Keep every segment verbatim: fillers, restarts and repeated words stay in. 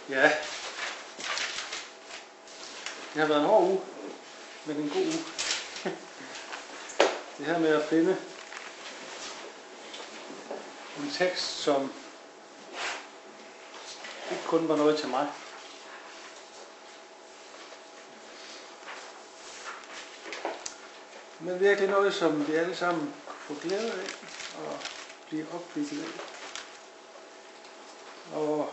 Ja, det har været en hård uge, men en god uge. Det her med at finde en tekst, som ikke kun var noget til mig. Men virkelig noget, som vi alle sammen kunne få glæde af og blive opbygget af. Og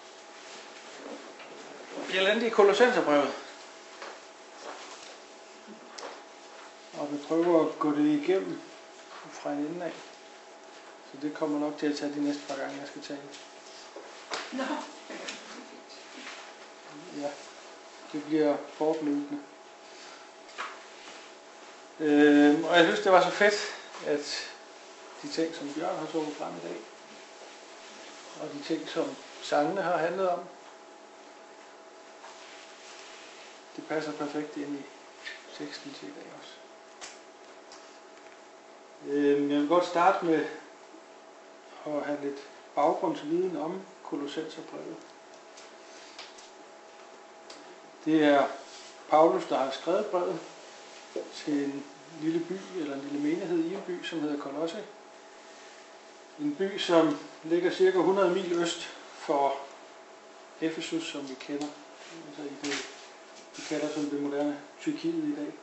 jeg landede i Kolossenserbrevet. Og vi prøver at gå det igennem fra en ende af. Så det kommer nok til at tage de næste par gange, jeg skal tale. Nå. Ja, det bliver fortløbende. Øh, og jeg synes, det var så fedt, at de ting, som Bjørn har trukket frem i dag, og de ting, som sangene har handlet om, det passer perfekt ind i teksten til i dag også. Øh, jeg vil godt starte med at have lidt baggrundsviden om Kolossenserbrevet. Det er Paulus, der har skrevet brevet til en lille by, eller en lille menighed i en by, som hedder Kolosse. En by, som ligger cirka hundrede mil øst for Efesus, som vi kender. Altså i det, vi kalder som det moderne Tyrkiet i dag.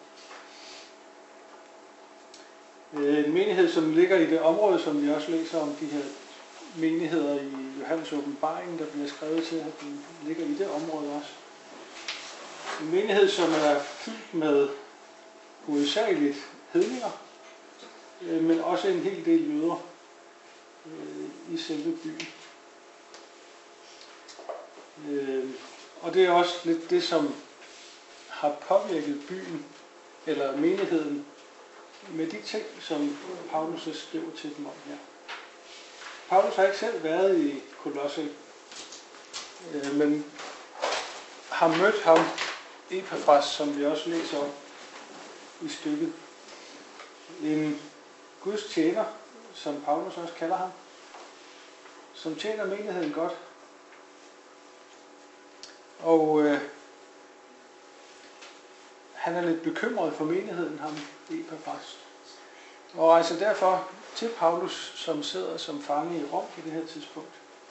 En menighed, som ligger i det område, som vi også læser om de her menigheder i Johannes åbenbaring, der bliver skrevet til, at den ligger i det område også. En menighed, som er fyldt med hovedsageligt hedninger, men også en hel del jøder i selve byen. Og det er også lidt det, som har påvirket byen, eller menigheden, med de ting, som Paulus skriver til dem om her. Paulus har ikke selv været i Kolosse, men har mødt ham, Epafras, som vi også læser om i stykket. En Guds tjener, som Paulus også kalder ham, som tjener menigheden godt. Og øh, han er lidt bekymret for menigheden, ham Epafras, og rejser derfor til Paulus, som sidder som fange i Rom på det her tidspunkt.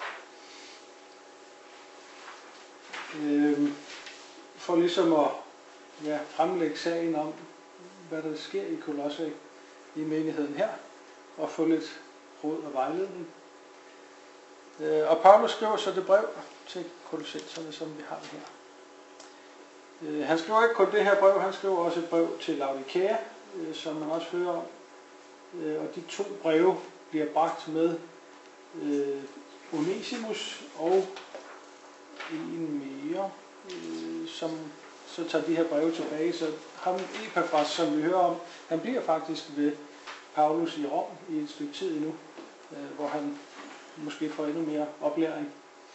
Øh, for ligesom at ja, fremlægge sagen om, hvad der sker i Kolosse i menigheden her, og få lidt råd og vejledning. Øh, og Paulus skriver så det brev til kolossenserne, som vi har her. Øh, han skriver ikke kun det her brev, han skriver også et brev til Laodikea, øh, som man også hører om. Øh, og de to breve bliver bragt med øh, Onesimus og en mere, øh, som så tager de her breve tilbage. Så ham Epafras, som vi hører om, han bliver faktisk ved Paulus i Rom i et stykke tid endnu, øh, hvor han måske får endnu mere oplæring.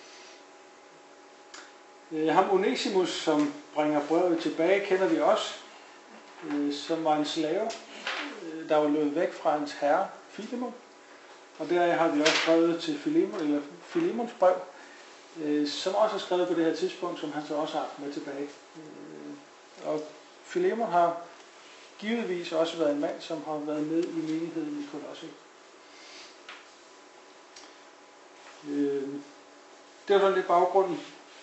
Øh, ham Onesimus, som bringer brevet tilbage, kender vi også, øh, som var en slave, øh, der var løbet væk fra hans herre, Filemon. Og der har vi også skrevet til Filemon, eller Filemons brev, øh, som også er skrevet på det her tidspunkt, som han så også har med tilbage. Øh, og Filemon har givetvis også været en mand, som har været med i menigheden i Kolosse. Øh, det var lidt baggrunden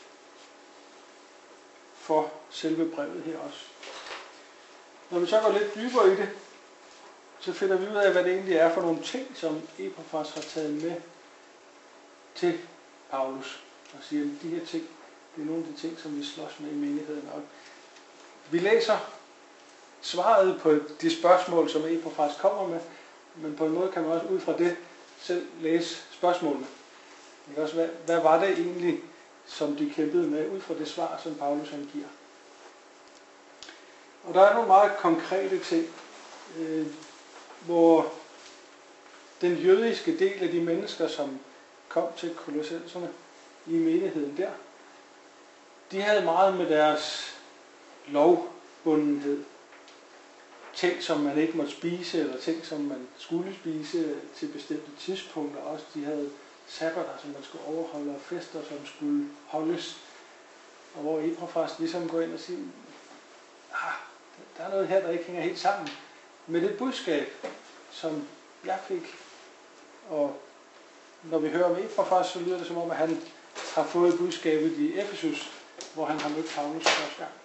for selve brevet her også. Når vi så går lidt dybere i det, så finder vi ud af, hvad det egentlig er for nogle ting, som Epafras har taget med til Paulus. Og siger, at de her ting, det er nogle af de ting, som vi slås med i menigheden. Og vi læser svaret på de spørgsmål, som Epafras kommer med, men på en måde kan man også ud fra det selv læse spørgsmålene. Hvad, hvad var det egentlig, som de kæmpede med, ud fra det svar, som Paulus han giver? Og der er nogle meget konkrete ting, øh, hvor den jødiske del af de mennesker, som kom til kolossenserne i menigheden der, de havde meget med deres lovbundenhed. Ting, som man ikke måtte spise, eller ting, som man skulle spise til bestemte tidspunkter også. De havde sabbater, som man skulle overholde, og fester, som skulle holdes og hvor Epaphras ligesom går ind og siger, ah, der er noget her, der ikke hænger helt sammen med det budskab, som jeg fik. Og når vi hører om Epaphras, så lyder det som om, at han har fået budskabet i Efesus, hvor han har mødt Paulus første gang.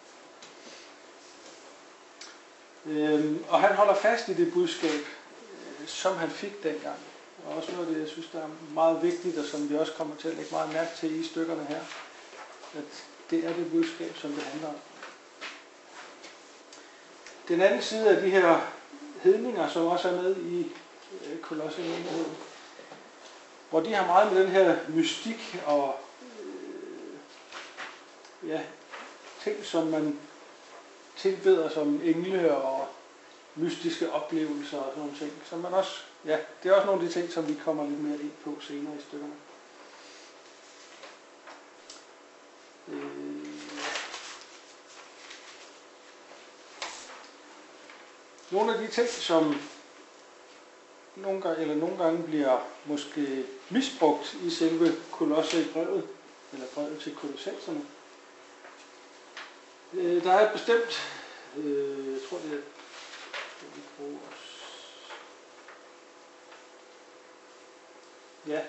Øhm, og han holder fast i det budskab, øh, som han fik dengang. Og også noget af det, jeg synes, der er meget vigtigt, og som vi også kommer til at lægge meget mærke til i stykkerne her, at det er det budskab, som det handler om. Den anden side af de her hedninger, som også er med i øh, Kolossenmenigheden, hvor de har meget med den her mystik og øh, ja, ting, som man tilbeder som engle og mystiske oplevelser og sådan nogle ting. Som man også, ja, det er også nogle af de ting, som vi kommer lidt mere ind på senere i stykkerne. Øh, nogle af de ting, som nogle gange, eller nogle gange bliver måske misbrugt i selve Kolosserbrevet, eller brevet til kolossenserne. Øh, der er et bestemt, øh, jeg tror det er, vi bruger os. Ja,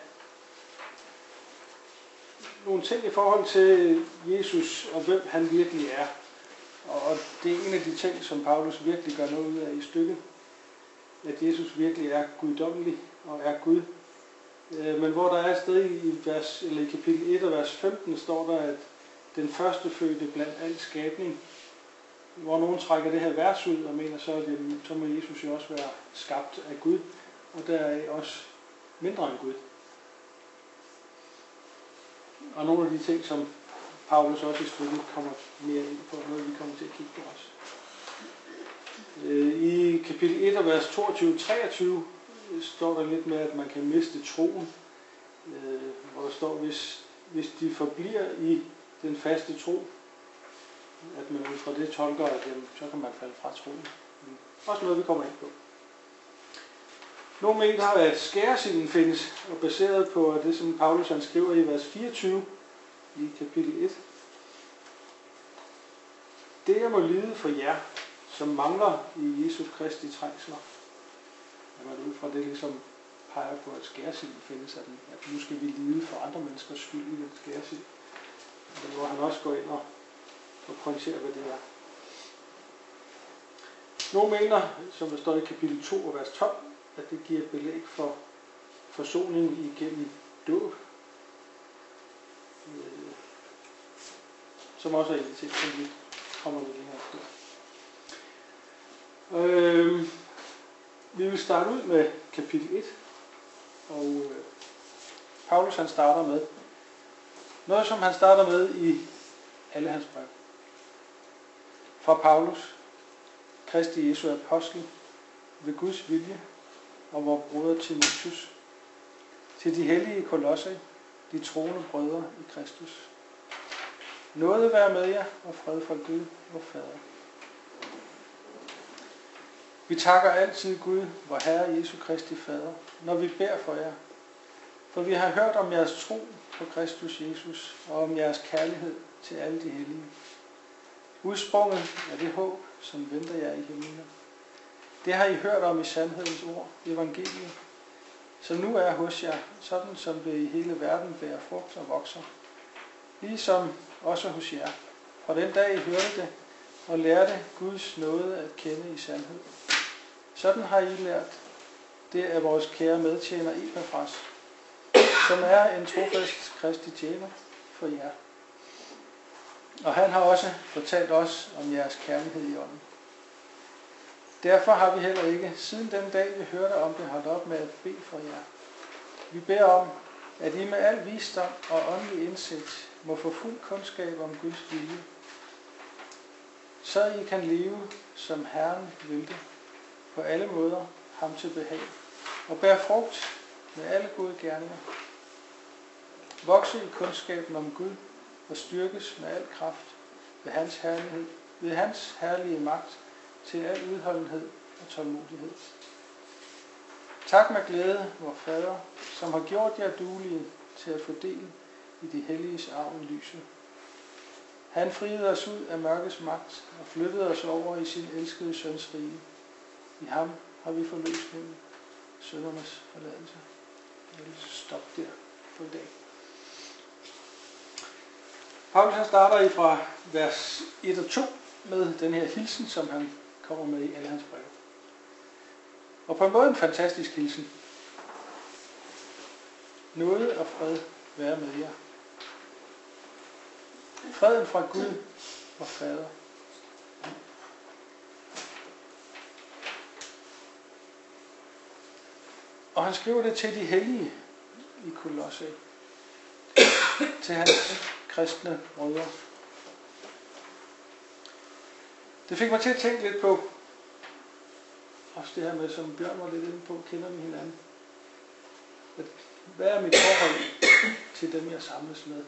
nogle ting i forhold til Jesus og hvem han virkelig er. Og det er en af de ting, som Paulus virkelig gør noget ud af i stykket. At Jesus virkelig er guddommelig og er Gud. Men hvor der er et sted i, vers, eller i kapitel et og vers femten, står der, at den første fødte blandt al skabning, hvor nogen trækker det her vers ud og mener, så, det, så må Jesus jo også være skabt af Gud, og der er også mindre end Gud. Og nogle af de ting, som Paulus også i stykket kommer mere ind på, noget vi kommer til at kigge på også. I kapitel et og vers toogtyve til treogtyve står der lidt med, at man kan miste troen, hvor der står, hvis, hvis de forbliver i den faste tro, at man ud fra det tolker, at jamen, så kan man falde fra troen. Også noget, vi kommer ind på. Nogle mener, at skæresilden findes, og baseret på det, som Paulus han skriver i vers fireogtyve i kapitel et. Det jeg må lide for jer, som mangler i Jesus Kristi trængsler. Jamen, ud fra det ligesom peger på, at skæresilden findes, at, at nu skal vi lide for andre menneskers skyld i den skæresild. Hvor han også går ind og, og pointerer, hvad det er. Nogle mener, som der står i kapitel to og vers tolv, at det giver belæg for forsoning igennem dåb. Som også er en ting, som vi kommer lidt længere på. Øh, vi vil starte ud med kapitel et. Og øh, Paulus han starter med noget, som han starter med i alle hans brev. Fra Paulus, Kristi Jesu apostel, ved Guds vilje, og vor broder Timotheus, til de hellige i Kolosse, de troende brødre i Kristus. Nåde være med jer, og fred fra Gud, vor Fader. Vi takker altid Gud, vor Herre Jesu Kristi Fader, når vi beder for jer. For vi har hørt om jeres tro på Kristus Jesus, og om jeres kærlighed til alle de hellige. Udsprunget af det håb, som venter jer i himlen. Det har I hørt om i sandhedens ord, evangeliet, som nu er hos jer, sådan som det i hele verden bærer frugt og vokser. Ligesom også hos jer. Fra den dag I hørte det, og lærte Guds nåde at kende i sandhed. Sådan har I lært det af vores kære medtjener Epaphras, som er en trofast Kristi tjener for jer. Og han har også fortalt os om jeres kærlighed i ånden. Derfor har vi heller ikke, siden den dag vi hørte om det, holdt op med at bede for jer. Vi beder om, at I med al visdom og åndelig indsigt må få fuld kundskab om Guds vilje, så I kan leve, som Herren vil det, på alle måder ham til behag, og bære frugt med alle gode gerninger. Vokse i kundskaben om Gud og styrkes med al kraft ved hans herlighed, ved hans herlige magt til al udholdenhed og tålmodighed. Tak med glæde, vor Fader, som har gjort jer duelige til at få del i de helliges arv i lyset. Han friede os ud af mørkets magt og flyttede os over i sin elskede søns rige. I ham har vi forløsningen, syndernes forladelse. Jeg vil stoppe der for i dag. Paulus han starter i fra vers et og to med den her hilsen, som han kommer med i alle hans breve. Og på en måde en fantastisk hilsen. Nåde og fred være med jer. Freden fra Gud og Fader. Og han skriver det til de hellige i Kolosse. Til hans kristne brødre. Det fik mig til at tænke lidt på, også det her med, som Bjørn var lidt inde på, kender vi hinanden. At, hvad er mit forhold til dem, jeg samles med?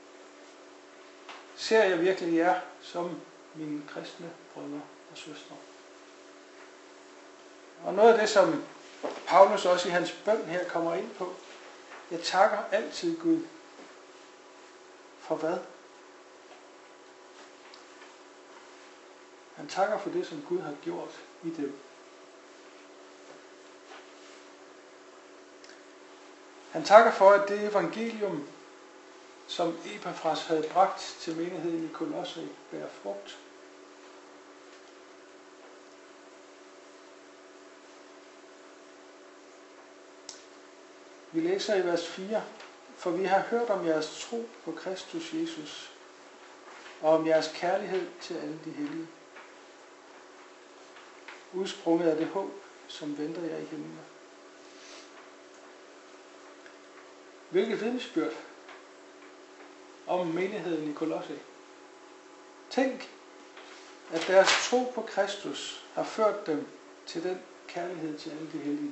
Ser jeg virkelig jer som mine kristne brødre og søstre? Og noget af det, som Paulus også i hans bøn her kommer ind på, jeg takker altid Gud. For hvad? Han takker for det, som Gud har gjort i dem. Han takker for, at det evangelium, som Epafras havde bragt til menigheden i Kolosse, bærer frugt. Vi læser i vers fire, for vi har hørt om jeres tro på Kristus Jesus, og om jeres kærlighed til alle de hellige. Udsprunget af det håb, som venter jer i himlen. Hvilket vidnesbyrd om menigheden i Kolosse. Tænk, at deres tro på Kristus har ført dem til den kærlighed til alle de hellige.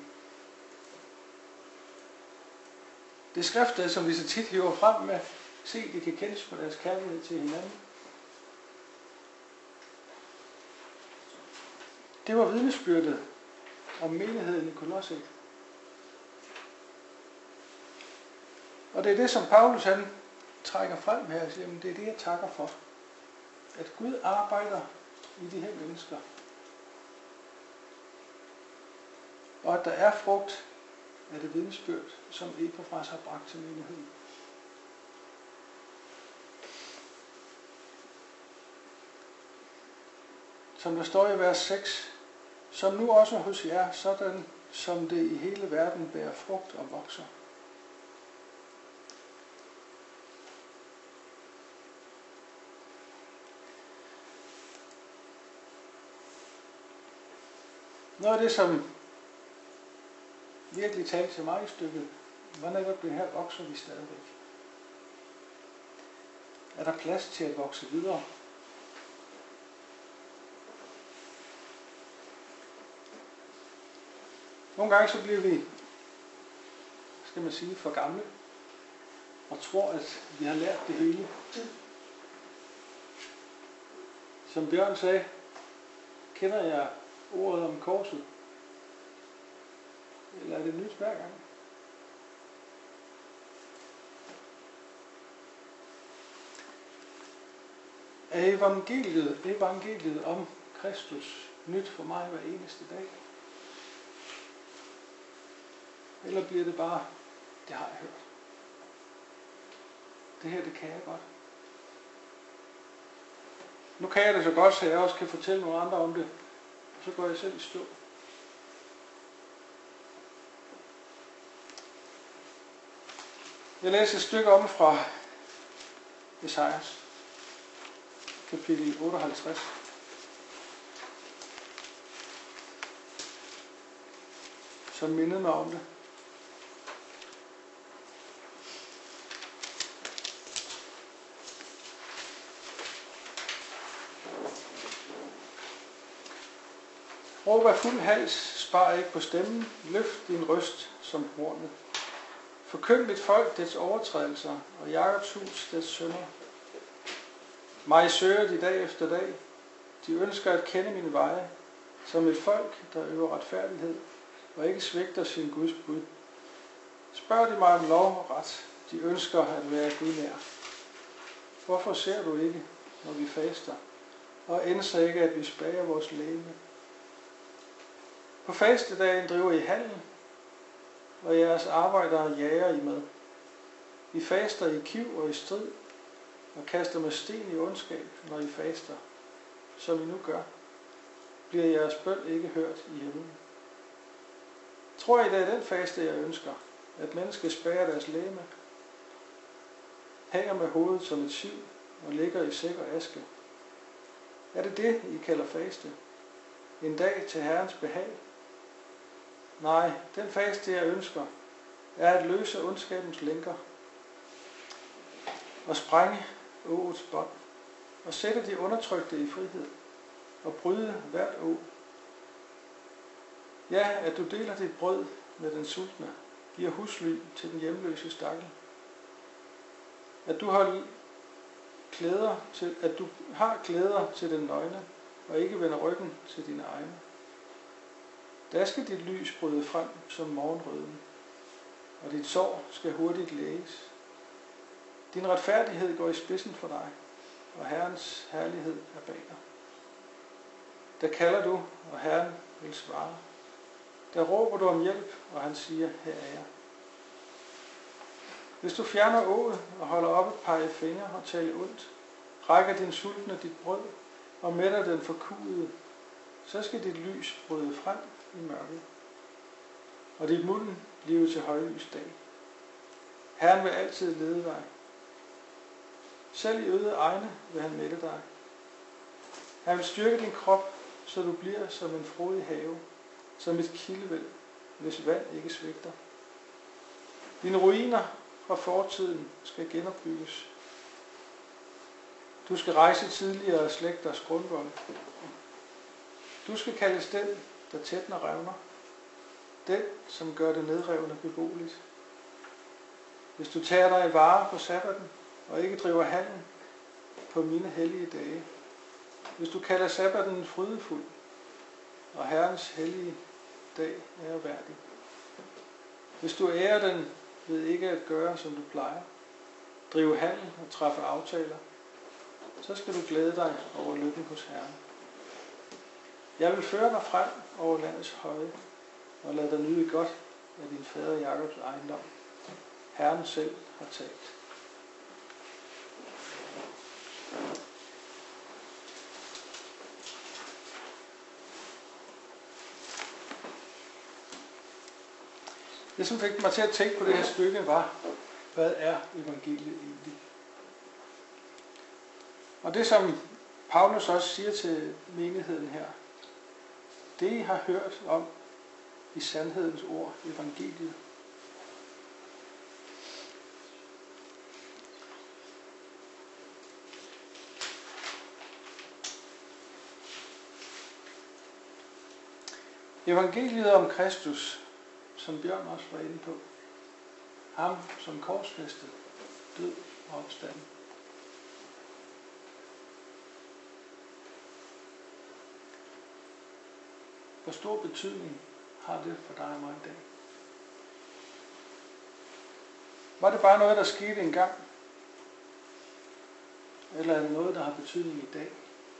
Det skriftsted, som vi så tit hiver frem med, se, de kan kendes på deres kærlighed til hinanden. Det var vidnesbyrdet om menigheden i Kolosse. Og det er det, som Paulus han trækker frem her og siger, det er det, jeg takker for. At Gud arbejder i de her mennesker. Og at der er frugt af det vidnesbyrd, som Epafras har bragt til menigheden. Som der står i vers seks, som nu også hos jer, sådan som det i hele verden bærer frugt og vokser. Noget af det, som virkelig talte til mig i stykket, var netop det her, vokser vi stadigvæk. Er der plads til at vokse videre? Nogle gange så bliver vi, skal man sige, for gamle, og tror, at vi har lært det hele. Som Bjørn sagde, kender jeg ordet om korset? Eller er det nyt hver gang? Er evangeliet, evangeliet om Kristus nyt for mig hver eneste dag? Eller bliver det bare, det har jeg hørt. Det her, det kan jeg godt. Nu kan jeg det så godt, så jeg også kan fortælle nogle andre om det. Så går jeg selv i stå. Jeg læser et stykke om fra Esajas, kapitel otteoghalvtreds. Som mindede mig om det. Råb af fuld hals, spar ikke på stemmen, løft din røst som hornet. Forkynd mit folk dets overtrædelser, og Jakobs hus dets synder. Mig søger de dag efter dag, de ønsker at kende mine veje, som et folk, der øver retfærdighed, og ikke svigter sin Guds bud. Spørg de mig om lov og ret, de ønsker at være Gud nær. Hvorfor ser du ikke, når vi faster, og ænser ikke, at vi spager vores legeme. På fastedagen driver I handel, og jeres arbejdere jager I med. I faster i kiv og i strid, og kaster med sten i ondskab, når I faster, som I nu gør. Bliver jeres bøn ikke hørt i himlen? Tror I, det er den faste, jeg ønsker, at mennesker spærrer deres legeme, hænger med hovedet som et siv og ligger i sæk og aske? Er det det, I kalder faste? En dag til Herrens behag? Nej, den faste, jeg ønsker, er at løse ondskabens lænker og sprænge åets bånd og sætte de undertrykte i frihed og bryde hvert å. Ja, at du deler dit brød med den sultne, giver husly til den hjemløse stakkel. At du har klæder til, at du har klæder til den nøgne og ikke vender ryggen til dine egne. Da skal dit lys bryde frem som morgenrøden, og dit sår skal hurtigt læges. Din retfærdighed går i spidsen for dig, og Herrens herlighed er bag dig. Der kalder du, og Herren vil svare. Der råber du om hjælp, og han siger, her er jeg. Hvis du fjerner ået og holder op et pege fingre og taler ondt, rækker din sultne dit brød og mætter den forkuede, så skal dit lys bryde frem i mørket, og dit mulden blive til højlys dag. Herren vil altid lede dig. Selv i øde egne vil han mætte dig. Han vil styrke din krop, så du bliver som en frodig have, som et kildevæld, hvis vand ikke svigter. Dine ruiner fra fortiden skal genopbygges. Du skal rejse tidligere slægters grundvold. Du skal kaldes den, der tætner revner. Den, som gør det nedrevne beboeligt. Hvis du tager dig i vare på sabbaten, og ikke driver handel på mine hellige dage. Hvis du kalder sabbaten frydefuld, og Herrens hellige dag er værdig. Hvis du ærer den ved ikke at gøre, som du plejer, drive handel og træffe aftaler, så skal du glæde dig over lykken hos Herren. Jeg vil føre dig frem over landets høje, og lade dig nyde godt af din fader Jakobs ejendom. Herren selv har talt. Det, som fik mig til at tænke på det her stykke, var, hvad er evangeliet egentlig? Og det, som Paulus også siger til menigheden her, det I har hørt om i sandhedens ord, evangeliet. Evangeliet om Kristus, som Bjørn også var inde på. Ham som korsfæstet, død og opstanden. Hvor stor betydning har det for dig og mig i dag? Var det bare noget, der skete engang? Eller er det noget, der har betydning i dag?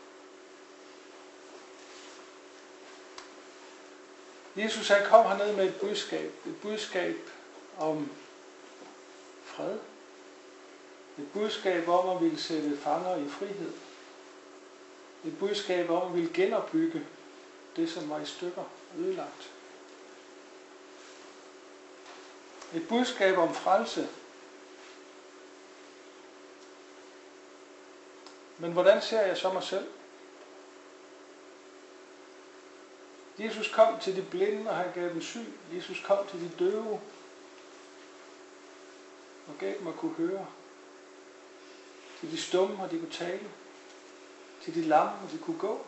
Jesus han kom herned med et budskab. Et budskab om fred. Et budskab om at ville sætte fanger i frihed. Et budskab om at ville genopbygge det, som var i stykker ødelagt. Et budskab om frelse. Men hvordan ser jeg så mig selv? Jesus kom til de blinde, og han gav dem syn. Jesus kom til de døve, og gav dem at kunne høre. Til de stumme, og de kunne tale. Til de lamme, og de kunne gå.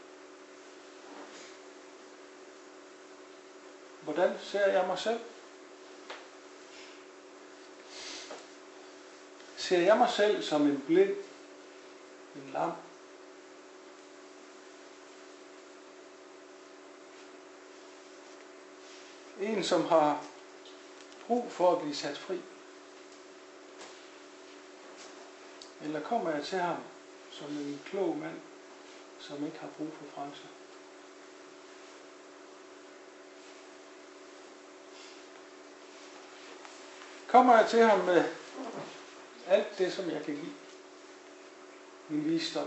Hvordan ser jeg mig selv? Ser jeg mig selv som en blind, en lam? En, som har brug for at blive sat fri? Eller kommer jeg til ham som en klog mand, som ikke har brug for frelse. Kommer jeg til ham med alt det, som jeg kan give, min visdom.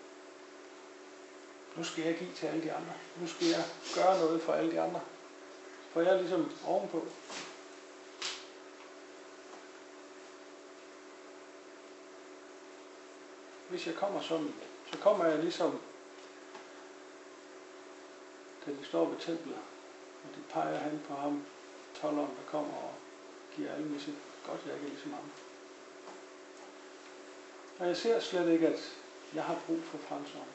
Nu skal jeg give til alle de andre. Nu skal jeg gøre noget for alle de andre. For jeg er ligesom ovenpå. Hvis jeg kommer sådan, så kommer jeg ligesom, da de står ved templet, og de peger hen på ham, tolderen, der kommer og giver alle med sit godt, jeg ikke er ligesom ham. Og jeg ser slet ikke, at jeg har brug for frelseren.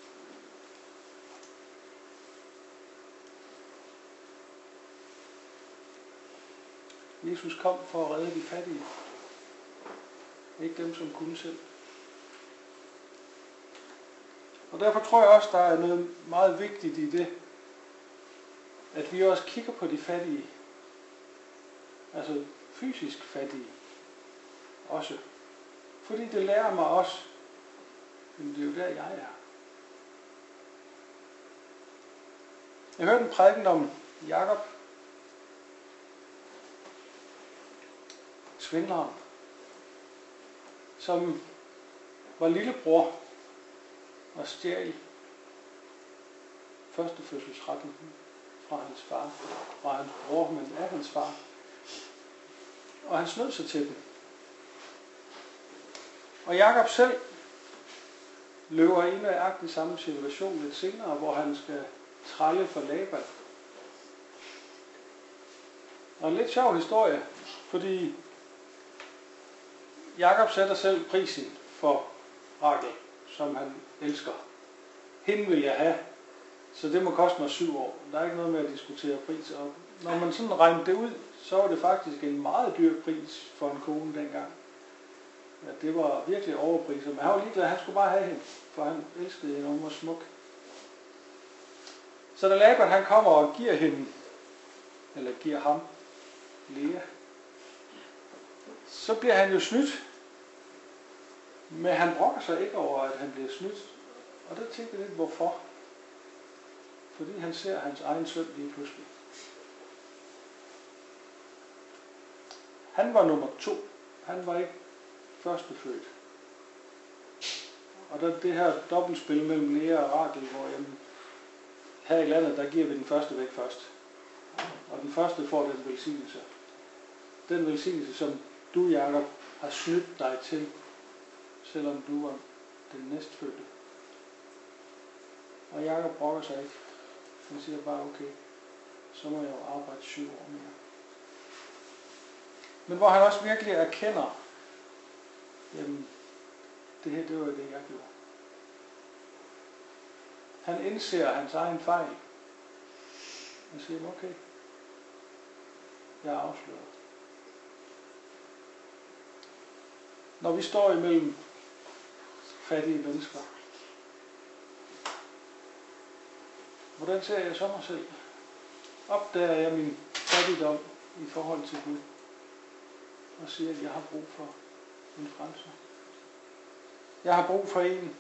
Jesus kom for at redde de fattige. Ikke dem, som kunne selv. Og derfor tror jeg også, der er noget meget vigtigt i det, at vi også kigger på de fattige. Altså fysisk fattige. Også. Fordi det lærer mig også, men det er jo der, jeg er. Jeg hørte en prædiken om Jakob, svindleren, som var lillebror og stjal førstefødselsretten fra hans far, fra hans bror, men af hans far. Og han snød sig til den. Og Jakob selv løber i nøjagtig samme situation lidt senere, hvor han skal trælle for Laban. Og en lidt sjov historie, fordi Jakob sætter selv prisen for Rachel, som han elsker. Hende vil jeg have, så det må koste mig syv år. Der er ikke noget med at diskutere pris. Og når man sådan regnede det ud, så var det faktisk en meget dyr pris for en kone dengang. Ja, det var virkelig overpriser, men han var ligeglad, han skulle bare have hende, for han elskede hende, hun var smuk. Så da Laban han kommer og giver hende, eller giver ham, Lea, så bliver han jo snydt. Men han brokker sig ikke over, at han bliver snydt. Og der tænker jeg lidt, hvorfor? Fordi han ser hans egen søn lige pludselig. Han var nummer to. Han var ikke førstefødt. Og der det her dobbeltspil mellem Lea og Rachel, hvor jamen, her i landet, der giver vi den første væk først. Og den første får den velsignelse. Den velsignelse, som du, Jakob, har snydt dig til, selvom du var den næstfødte. Og Jakob brokker sig ikke. Han siger bare, okay, så må jeg jo arbejde syv år mere. Men hvor han også virkelig erkender, jamen, det her, det var det, jeg gjorde. Han indser hans egen fejl. Han siger, okay, jeg er afsløret. Når vi står imellem fattige mennesker, hvordan ser jeg så mig selv? Opdager jeg min fattigdom i forhold til Gud? Og siger, at jeg har brug for en frelser. Jeg har brug for en,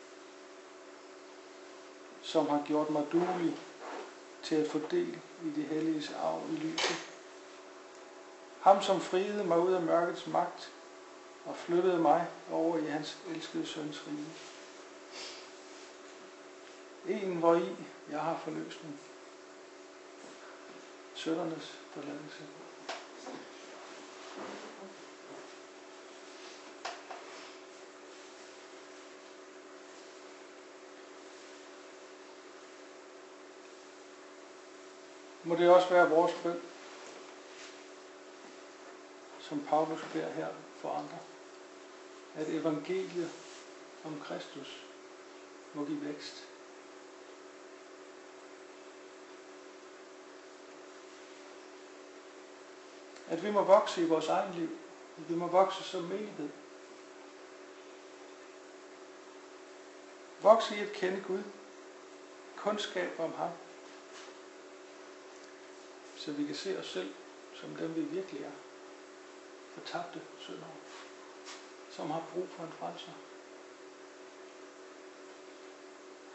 som har gjort mig duelig til at få del i det helliges arv i lyset. Ham, som friede mig ud af mørkets magt og flyttede mig over i hans elskede søns rige. En, hvor i jeg har forløsning. Søndernes forladelse. Må det også være vores bøn, som Paulus beder her for andre, at evangeliet om Kristus må give vækst. At vi må vokse i vores egen liv. At vi må vokse som menighed. Vokse i at kende Gud. Kundskab om ham. Så vi kan se os selv som dem vi virkelig er. Fortabte syndere. Som har brug for en frelser.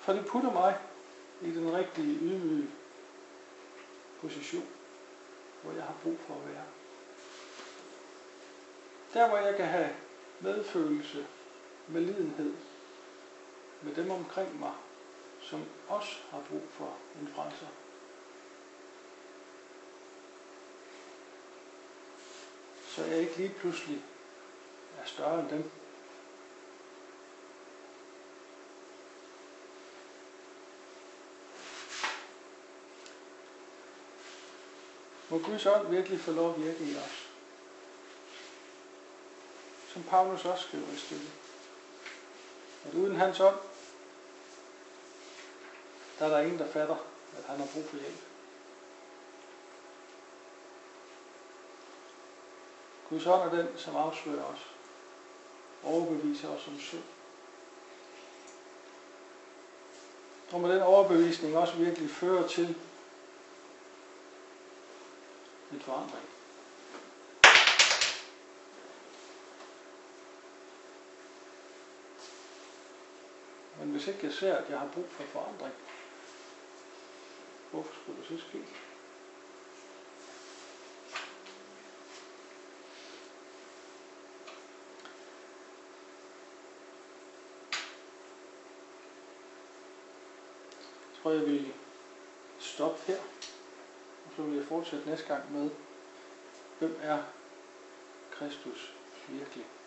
For det putter mig i den rigtige ydmyge position, hvor jeg har brug for at være. Der hvor jeg kan have medfølelse, medlidenhed med dem omkring mig, som også har brug for en frelser. Så jeg ikke lige pludselig er større end dem. Må Guds ånd virkelig få lov at virke i os. Som Paulus også skriver i stykket. At uden hans ånd, der er der ingen, der fatter, at han har brug for hjælp. Guds ånd er den, som afslører os, overbeviser os om synd. Og med den overbevisning også virkelig fører til en forandring. Men hvis ikke jeg ser, at jeg har brug for forandring, hvorfor skulle det så ske? Jeg tror, jeg vil stoppe her, og så vil jeg fortsætte næste gang med, hvem er Kristus virkelig?